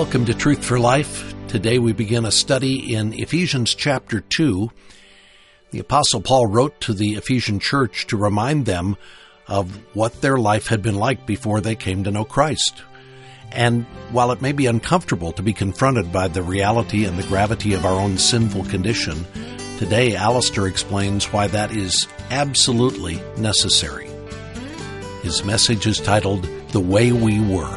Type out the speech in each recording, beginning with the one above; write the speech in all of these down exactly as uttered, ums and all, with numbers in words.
Welcome to Truth for Life. Today we begin a study in Ephesians chapter two. The Apostle Paul wrote to the Ephesian church to remind them of what their life had been like before they came to know Christ. And while it may be uncomfortable to be confronted by the reality and the gravity of our own sinful condition, today Alistair explains why that is absolutely necessary. His message is titled, The Way We Were.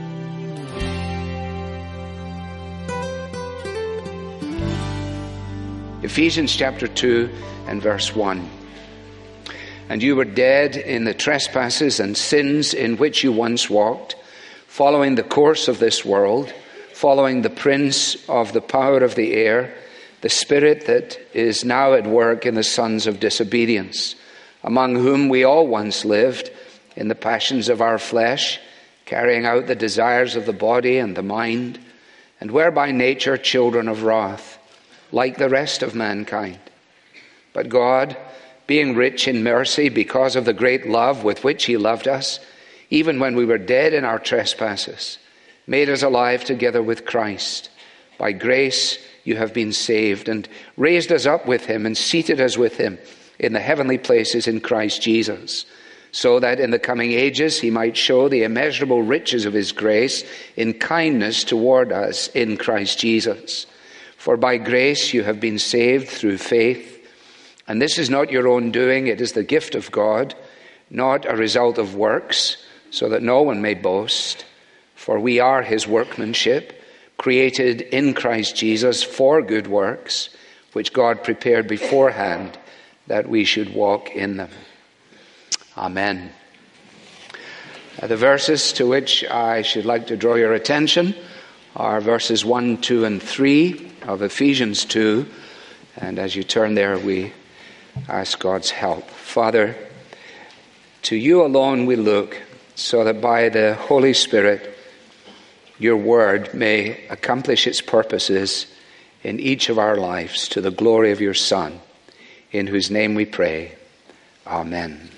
Ephesians chapter two and verse one. And you were dead in the trespasses and sins in which you once walked, following the course of this world, following the prince of the power of the air, the spirit that is now at work in the sons of disobedience, among whom we all once lived in the passions of our flesh, carrying out the desires of the body and the mind, and were by nature children of wrath, like the rest of mankind. But God, being rich in mercy because of the great love with which he loved us, even when we were dead in our trespasses, made us alive together with Christ. By grace you have been saved, and raised us up with him and seated us with him in the heavenly places in Christ Jesus, so that in the coming ages he might show the immeasurable riches of his grace in kindness toward us in Christ Jesus. For by grace you have been saved through faith, and this is not your own doing, it is the gift of God, not a result of works, so that no one may boast. For we are his workmanship, created in Christ Jesus for good works, which God prepared beforehand that we should walk in them. Amen. Uh, the verses to which I should like to draw your attention are verses one, two, and three of Ephesians two. And as you turn there, we ask God's help. Father, to you alone we look, so that by the Holy Spirit, your word may accomplish its purposes in each of our lives to the glory of your Son, in whose name we pray. Amen.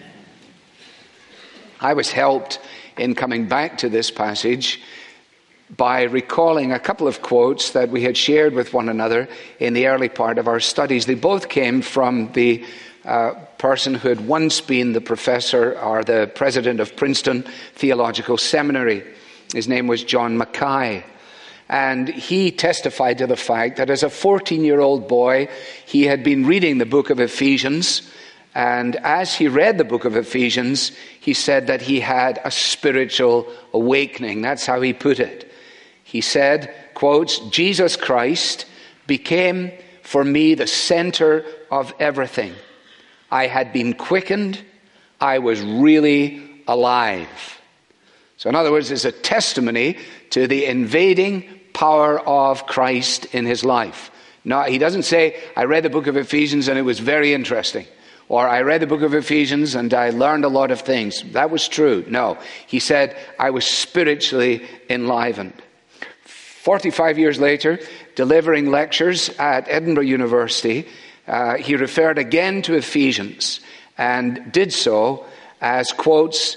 I was helped in coming back to this passage by recalling a couple of quotes that we had shared with one another in the early part of our studies. They both came from the uh, person who had once been the professor or the president of Princeton Theological Seminary. His name was John Mackay. And he testified to the fact that as a fourteen-year-old boy, he had been reading the book of Ephesians. And as he read the book of Ephesians, he said that he had a spiritual awakening. That's how he put it. He said, quotes, Jesus Christ became for me the center of everything. I had been quickened. I was really alive. So in other words, it's a testimony to the invading power of Christ in his life. Now, he doesn't say, I read the book of Ephesians and it was very interesting. Or I read the book of Ephesians and I learned a lot of things. That was true. No, he said, I was spiritually enlivened. forty-five years later, delivering lectures at Edinburgh University, uh, he referred again to Ephesians and did so as, quotes,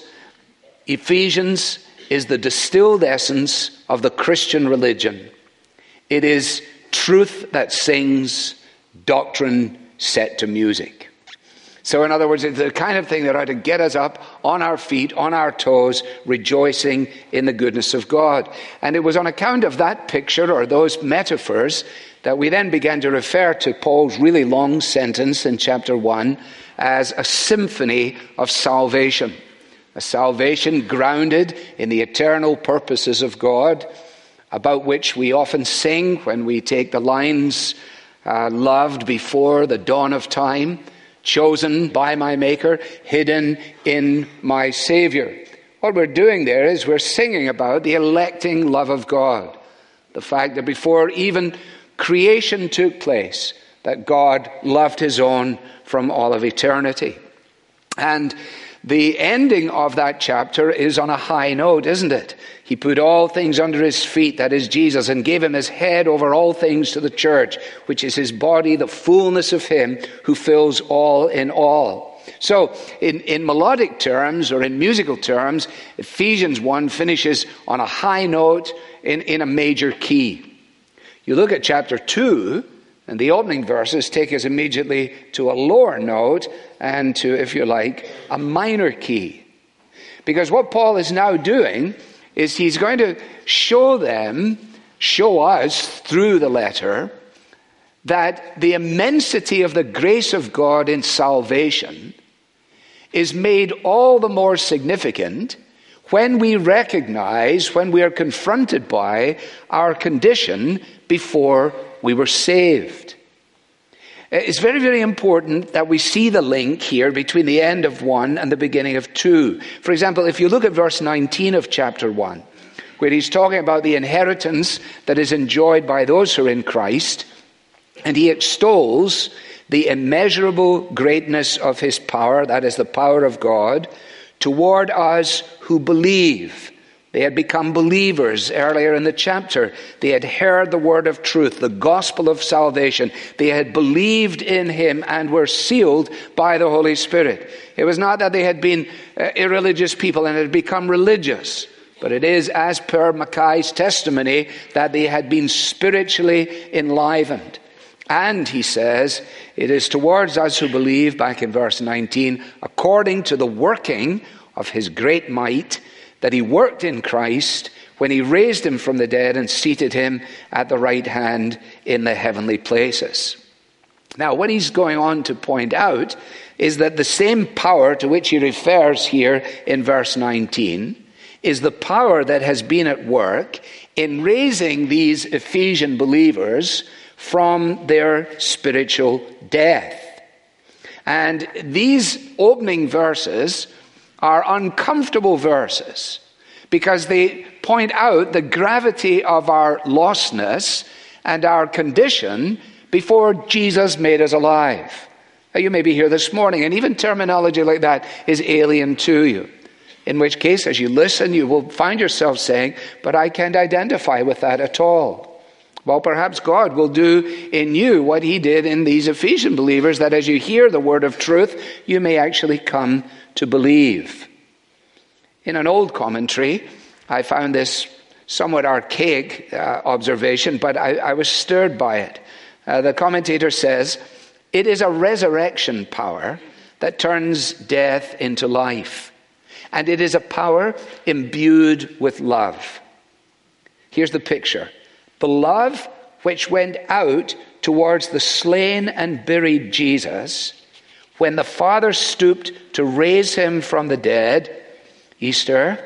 Ephesians is the distilled essence of the Christian religion. It is truth that sings, doctrine set to music. So in other words, it's the kind of thing that ought to get us up on our feet, on our toes, rejoicing in the goodness of God. And it was on account of that picture or those metaphors that we then began to refer to Paul's really long sentence in chapter one as a symphony of salvation. A salvation grounded in the eternal purposes of God, about which we often sing when we take the lines, uh, loved before the dawn of time, chosen by my Maker, hidden in my Savior. What we're doing there is we're singing about the electing love of God. The fact that before even creation took place, that God loved his own from all of eternity. And the ending of that chapter is on a high note, isn't it? He put all things under his feet, that is Jesus, and gave him his head over all things to the church, which is his body, the fullness of him who fills all in all. So in, in melodic terms or in musical terms, Ephesians one finishes on a high note in, in a major key. You look at chapter two, and the opening verses take us immediately to a lower note and to, if you like, a minor key. Because what Paul is now doing is he's going to show them, show us through the letter, that the immensity of the grace of God in salvation is made all the more significant when we recognize, when we are confronted by our condition before we were saved. It's very, very important that we see the link here between the end of one and the beginning of two. For example, if you look at verse nineteen of chapter one, where he's talking about the inheritance that is enjoyed by those who are in Christ, and he extols the immeasurable greatness of his power, that is the power of God, toward us who believe. They had become believers earlier in the chapter. They had heard the word of truth, the gospel of salvation. They had believed in him and were sealed by the Holy Spirit. It was not that they had been uh, irreligious people and had become religious, but it is, as per Mackay's testimony, that they had been spiritually enlivened. And he says, it is towards us who believe, back in verse nineteen, according to the working of his great might, that he worked in Christ when he raised him from the dead and seated him at the right hand in the heavenly places. Now, what he's going on to point out is that the same power to which he refers here in verse nineteen is the power that has been at work in raising these Ephesian believers from their spiritual death. And these opening verses are uncomfortable verses because they point out the gravity of our lostness and our condition before Jesus made us alive. Now, you may be here this morning, and even terminology like that is alien to you. In which case, as you listen, you will find yourself saying, but I can't identify with that at all. Well, perhaps God will do in you what he did in these Ephesian believers, that as you hear the word of truth, you may actually come to believe. In an old commentary, I found this somewhat archaic uh, observation, but I, I was stirred by it. Uh, the commentator says, it is a resurrection power that turns death into life. And it is a power imbued with love. Here's the picture. The love which went out towards the slain and buried Jesus when the Father stooped to raise him from the dead, Easter,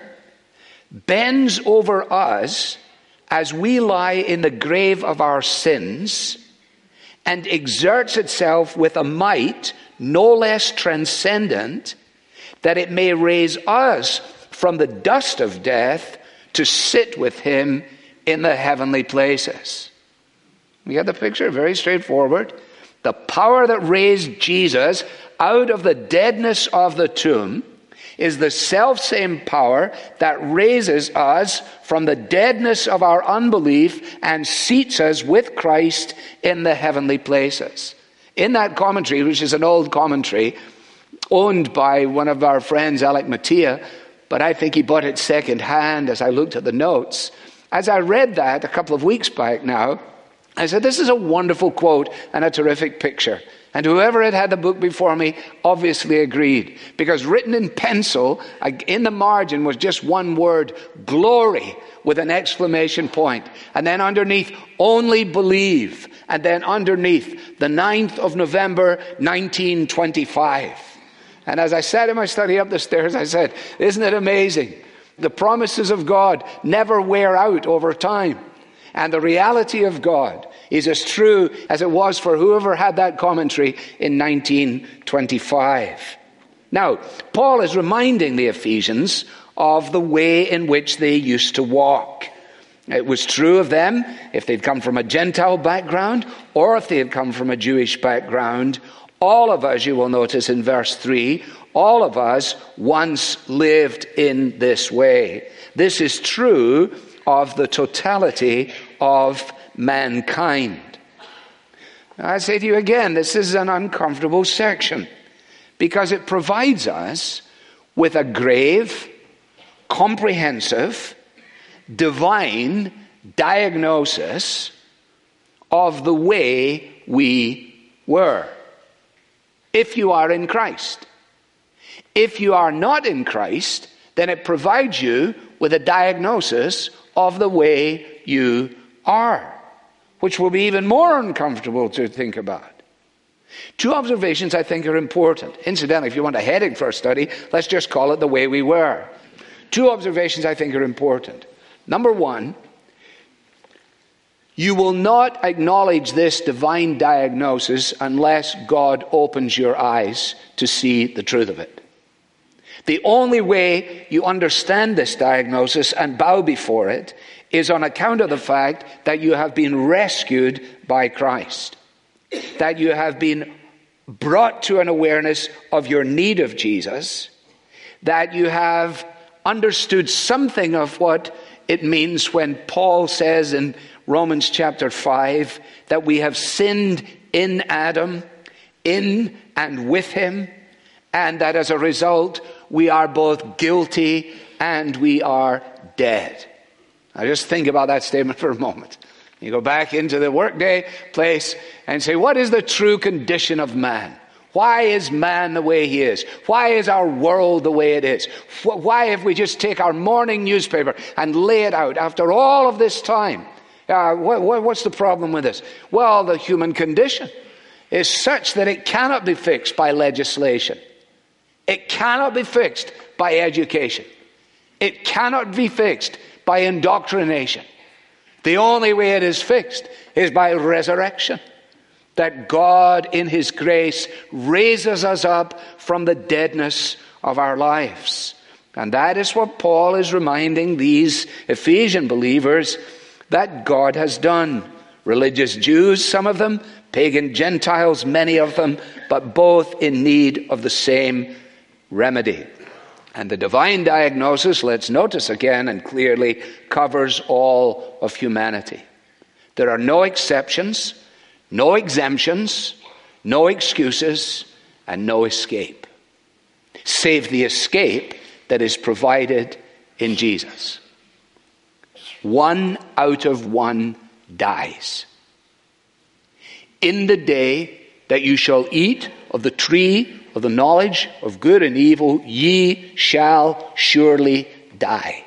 bends over us as we lie in the grave of our sins and exerts itself with a might no less transcendent, that it may raise us from the dust of death to sit with him in the heavenly places. You get the picture? Very straightforward. The power that raised Jesus out of the deadness of the tomb is the self-same power that raises us from the deadness of our unbelief and seats us with Christ in the heavenly places. In that commentary, which is an old commentary, owned by one of our friends, Alec Mattia, but I think he bought it second-hand as I looked at the notes. As I read that a couple of weeks back now, I said, this is a wonderful quote and a terrific picture. And whoever had had the book before me obviously agreed. Because written in pencil, in the margin was just one word, glory, with an exclamation point. And then underneath, only believe. And then underneath, the ninth of November, nineteen twenty-five. And as I sat in my study up the stairs, I said, isn't it amazing? The promises of God never wear out over time. And the reality of God is as true as it was for whoever had that commentary in nineteen twenty-five. Now, Paul is reminding the Ephesians of the way in which they used to walk. It was true of them if they'd come from a Gentile background or if they had come from a Jewish background. All of us, you will notice in verse three, all of us once lived in this way. This is true of the totality of mankind. Now, I say to you again, this is an uncomfortable section because it provides us with a grave, comprehensive, divine diagnosis of the way we were. If you are in Christ. If you are not in Christ, then it provides you with a diagnosis of the way you are, which will be even more uncomfortable to think about. Two observations I think are important. Incidentally, if you want a heading for a study, let's just call it The Way We Were. Two observations I think are important. Number one, you will not acknowledge this divine diagnosis unless God opens your eyes to see the truth of it. The only way you understand this diagnosis and bow before it is on account of the fact that you have been rescued by Christ, that you have been brought to an awareness of your need of Jesus, that you have understood something of what it means when Paul says in Romans chapter five that we have sinned in Adam, in and with him, and that as a result we are both guilty and we are dead. Now just think about that statement for a moment. You go back into the workday place and say, what is the true condition of man? Why is man the way he is? Why is our world the way it is? Why, if we just take our morning newspaper and lay it out after all of this time, uh, what, what, what's the problem with this? Well, the human condition is such that it cannot be fixed by legislation. It cannot be fixed by education. It cannot be fixed by indoctrination. The only way it is fixed is by resurrection. That God in his grace raises us up from the deadness of our lives. And that is what Paul is reminding these Ephesian believers that God has done. Religious Jews, some of them, pagan Gentiles, many of them, but both in need of the same remedy. And the divine diagnosis, let's notice again and clearly, covers all of humanity. There are no exceptions, no exemptions, no excuses, and no escape, save the escape that is provided in Jesus. One out of one dies. In the day that you shall eat of the tree of the knowledge of good and evil, ye shall surely die.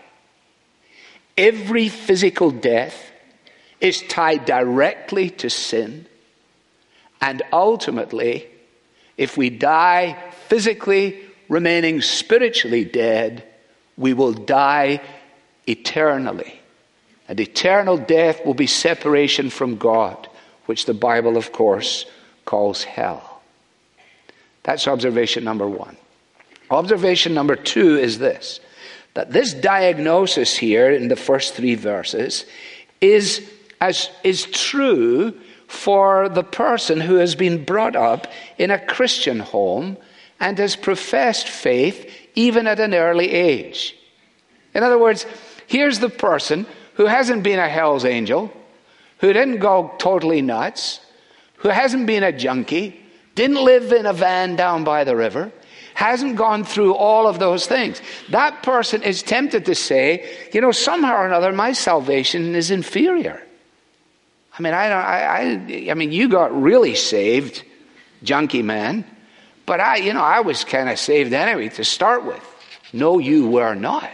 Every physical death is tied directly to sin. And ultimately, if we die physically, remaining spiritually dead, we will die eternally. And eternal death will be separation from God, which the Bible, of course, calls hell. That's observation number one. Observation number two is this, that this diagnosis here in the first three verses is, as, is true for the person who has been brought up in a Christian home and has professed faith even at an early age. In other words, here's the person who hasn't been a hell's angel, who didn't go totally nuts, who hasn't been a junkie, didn't live in a van down by the river, hasn't gone through all of those things. That person is tempted to say, you know, somehow or another, my salvation is inferior. I mean, I don't. I, I, I mean, you got really saved, junkie man, but I, you know, I was kind of saved anyway to start with. No, you were not.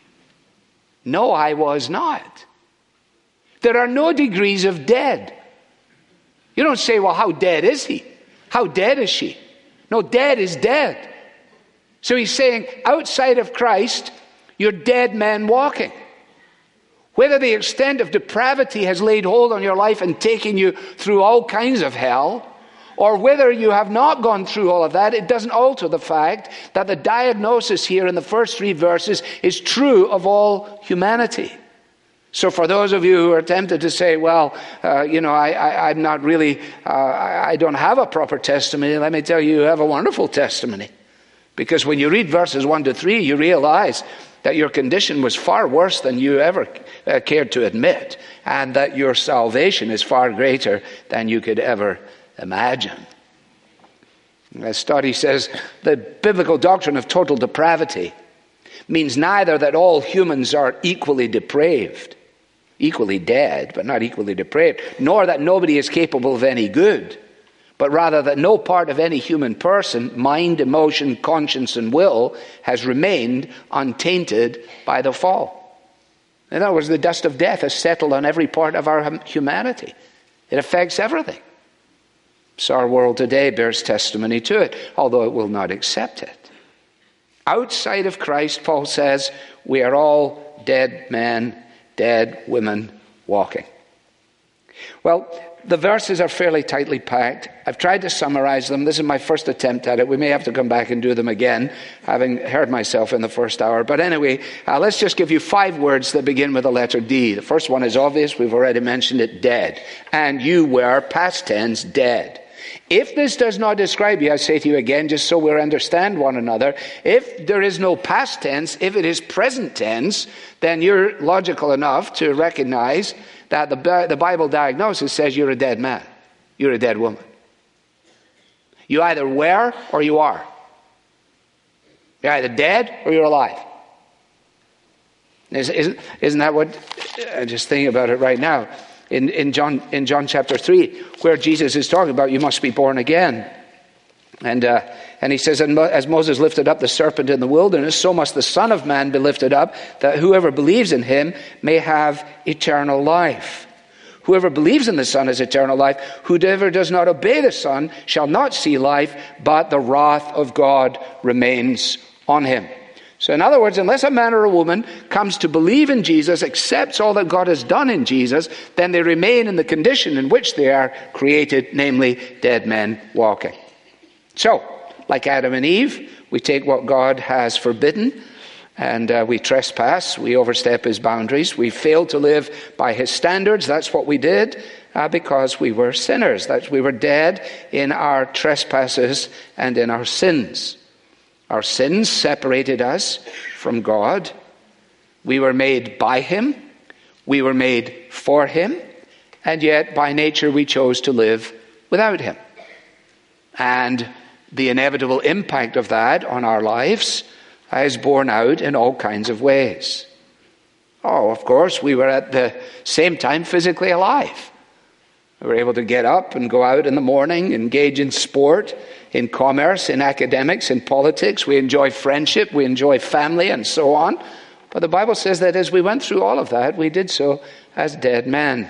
No, I was not. There are no degrees of dead. You don't say, well, how dead is he? How dead is she? No, dead is dead. So he's saying, outside of Christ, you're dead men walking. Whether the extent of depravity has laid hold on your life and taken you through all kinds of hell, or whether you have not gone through all of that, it doesn't alter the fact that the diagnosis here in the first three verses is true of all humanity. So for those of you who are tempted to say, well, uh, you know, I, I, I'm not really, uh, I, I don't have a proper testimony, let me tell you, you have a wonderful testimony. Because when you read verses one to three, you realize that your condition was far worse than you ever uh, cared to admit, and that your salvation is far greater than you could ever imagine. As Stott says, the biblical doctrine of total depravity means neither that all humans are equally depraved, equally dead, but not equally depraved, nor that nobody is capable of any good, but rather that no part of any human person, mind, emotion, conscience, and will, has remained untainted by the fall. In other words, the dust of death has settled on every part of our humanity. It affects everything. So our world today bears testimony to it, although it will not accept it. Outside of Christ, Paul says, we are all dead men, dead women walking. Well, the verses are fairly tightly packed. I've tried to summarize them. This is my first attempt at it. We may have to come back and do them again, having heard myself in the first hour. But anyway, uh, let's just give you five words that begin with the letter D. The first one is obvious. We've already mentioned it, dead. And you were, past tense, dead. If this does not describe you, I say to you again, just so we understand one another, if there is no past tense, if it is present tense, then you're logical enough to recognize that the, the Bible diagnosis says you're a dead man. You're a dead woman. You either were or you are. You're either dead or you're alive. Isn't, isn't that what, I'm just thinking about it right now. In, in John in John chapter three, where Jesus is talking about you must be born again. And uh, and he says, and as Moses lifted up the serpent in the wilderness, so must the Son of Man be lifted up, that whoever believes in him may have eternal life. Whoever believes in the Son has eternal life. Whoever does not obey the Son shall not see life, but the wrath of God remains on him. So in other words, unless a man or a woman comes to believe in Jesus, accepts all that God has done in Jesus, then they remain in the condition in which they are created, namely dead men walking. So, like Adam and Eve, we take what God has forbidden and uh, we trespass, we overstep his boundaries, we fail to live by his standards. That's what we did uh, because we were sinners. That we were dead in our trespasses and in our sins. Our sins separated us from God. We were made by him. We were made for him. And yet, by nature, we chose to live without him. And the inevitable impact of that on our lives is borne out in all kinds of ways. Oh, of course, we were at the same time physically alive. We were able to get up and go out in the morning, engage in sport, in commerce, in academics, in politics. We enjoy friendship, we enjoy family, and so on. But the Bible says that as we went through all of that, we did so as dead men.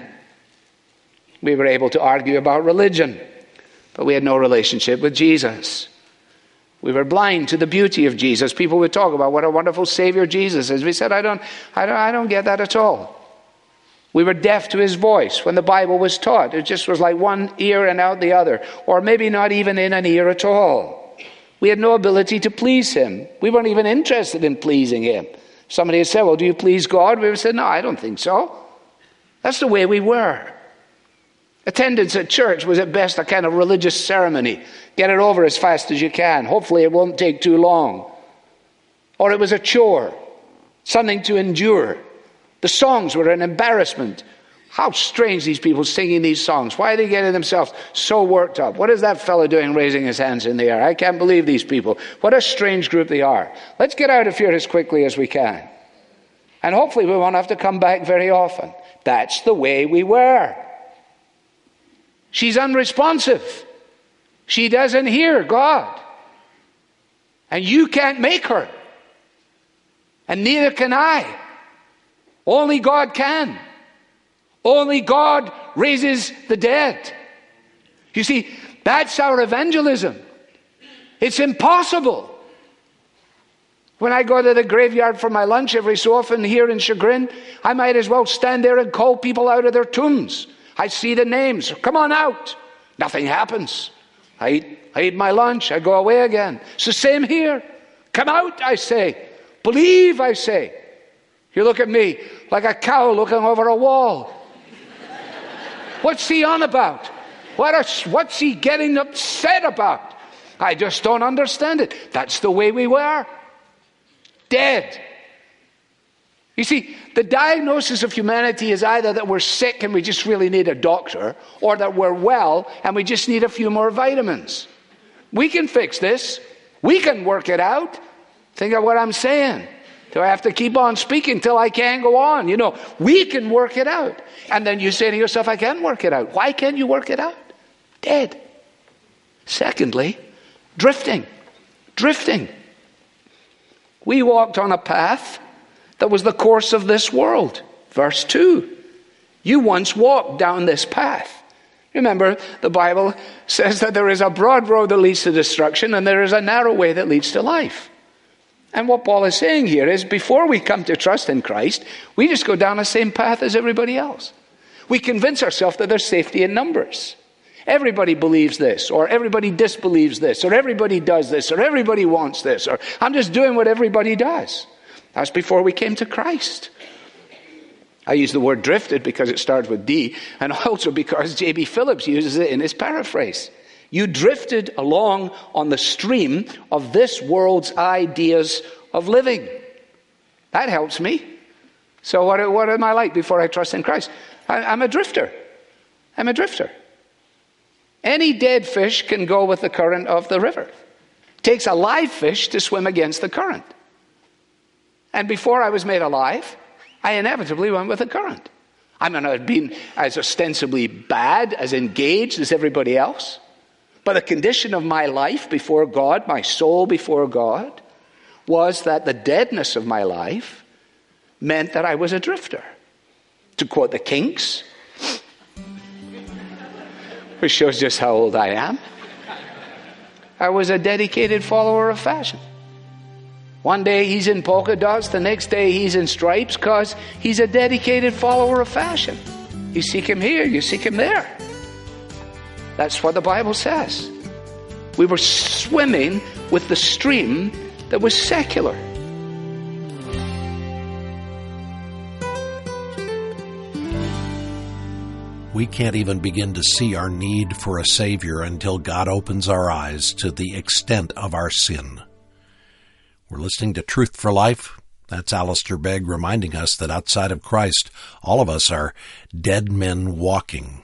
We were able to argue about religion, but we had no relationship with Jesus. We were blind to the beauty of Jesus. People would talk about what a wonderful Savior Jesus is. We said, I don't, I don't, I don't get that at all. We were deaf to his voice when the Bible was taught. It just was like one ear and out the other, or maybe not even in an ear at all. We had no ability to please him. We weren't even interested in pleasing him. Somebody had said, well, do you please God? We would say, no, I don't think so. That's the way we were. Attendance at church was at best a kind of religious ceremony. Get it over as fast as you can. Hopefully it won't take too long. Or it was a chore, something to endure. The songs were an embarrassment. How strange these people singing these songs. Why are they getting themselves so worked up? What is that fellow doing raising his hands in the air? I can't believe these people. What a strange group they are. Let's get out of here as quickly as we can. And hopefully we won't have to come back very often. That's the way we were. She's unresponsive. She doesn't hear God. And you can't make her. And neither can I. Only God can. Only God raises the dead. You see, that's our evangelism. It's impossible. When I go to the graveyard for my lunch every so often here in Chagrin, I might as well stand there and call people out of their tombs. I see the names. Come on out. Nothing happens. I eat, I eat my lunch. I go away again. It's the same here. Come out, I say. Believe, I say. You look at me like a cow looking over a wall. What's he on about? What a, what's he getting upset about? I just don't understand it. That's the way we were. Dead. You see, the diagnosis of humanity is either that we're sick and we just really need a doctor, or that we're well and we just need a few more vitamins. We can fix this. We can work it out. Think of what I'm saying. Do I have to keep on speaking till I can't go on? You know, we can work it out. And then you say to yourself, I can work it out. Why can't you work it out? Dead. Secondly, drifting. Drifting. We walked on a path that was the course of this world. Verse two. You once walked down this path. Remember, the Bible says that there is a broad road that leads to destruction and there is a narrow way that leads to life. And what Paul is saying here is before we come to trust in Christ, we just go down the same path as everybody else. We convince ourselves that there's safety in numbers. Everybody believes this, or everybody disbelieves this, or everybody does this, or everybody wants this, or I'm just doing what everybody does. That's before we came to Christ. I use the word drifted because it starts with D, and also because J B Phillips uses it in his paraphrase. You drifted along on the stream of this world's ideas of living. That helps me. So what, what am I like before I trust in Christ? I, I'm a drifter. I'm a drifter. Any dead fish can go with the current of the river. It takes a live fish to swim against the current. And before I was made alive, I inevitably went with the current. I may not have been as ostensibly bad, as engaged as everybody else. But the condition of my life before God, my soul before God, was that the deadness of my life meant that I was a drifter. To quote the Kinks, which shows just how old I am, I was a dedicated follower of fashion. One day he's in polka dots, the next day he's in stripes, because he's a dedicated follower of fashion. You seek him here, you seek him there. That's what the Bible says. We were swimming with the stream that was secular. We can't even begin to see our need for a Savior until God opens our eyes to the extent of our sin. We're listening to Truth for Life. That's Alistair Begg reminding us that outside of Christ, all of us are dead men walking.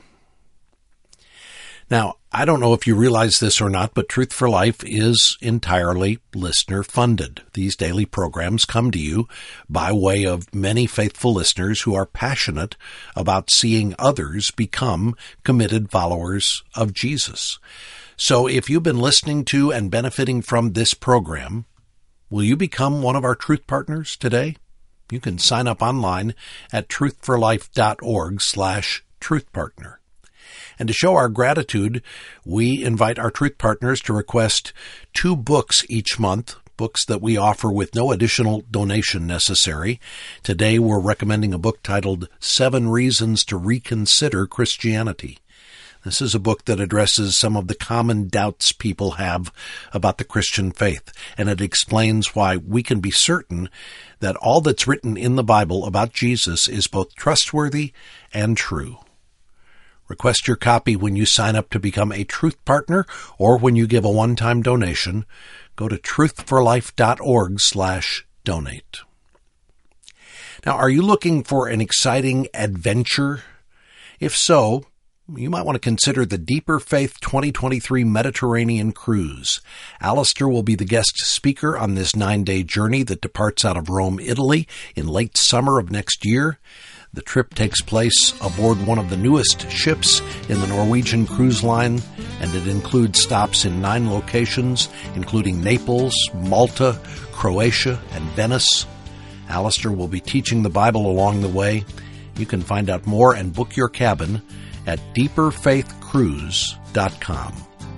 Now, I don't know if you realize this or not, but Truth for Life is entirely listener-funded. These daily programs come to you by way of many faithful listeners who are passionate about seeing others become committed followers of Jesus. So if you've been listening to and benefiting from this program, will you become one of our Truth Partners today? You can sign up online at truthforlife.org slash truthpartner. And to show our gratitude, we invite our Truth Partners to request two books each month, books that we offer with no additional donation necessary. Today we're recommending a book titled Seven Reasons to Reconsider Christianity. This is a book that addresses some of the common doubts people have about the Christian faith, and it explains why we can be certain that all that's written in the Bible about Jesus is both trustworthy and true. Request your copy when you sign up to become a Truth Partner or when you give a one-time donation. Go to truthforlife.org slash donate. Now, are you looking for an exciting adventure? If so, you might want to consider the Deeper Faith twenty twenty-three Mediterranean Cruise. Alistair will be the guest speaker on this nine-day journey that departs out of Rome, Italy in late summer of next year. The trip takes place aboard one of the newest ships in the Norwegian Cruise Line, and it includes stops in nine locations, including Naples, Malta, Croatia, and Venice. Alistair will be teaching the Bible along the way. You can find out more and book your cabin at deeper faith cruise dot com.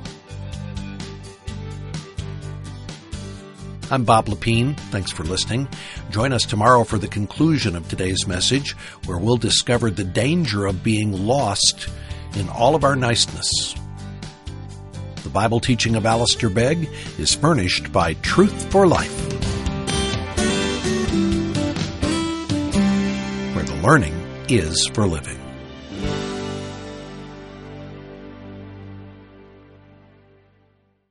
I'm Bob Lepine. Thanks for listening. Join us tomorrow for the conclusion of today's message, where we'll discover the danger of being lost in all of our niceness. The Bible teaching of Alistair Begg is furnished by Truth for Life, where the learning is for living.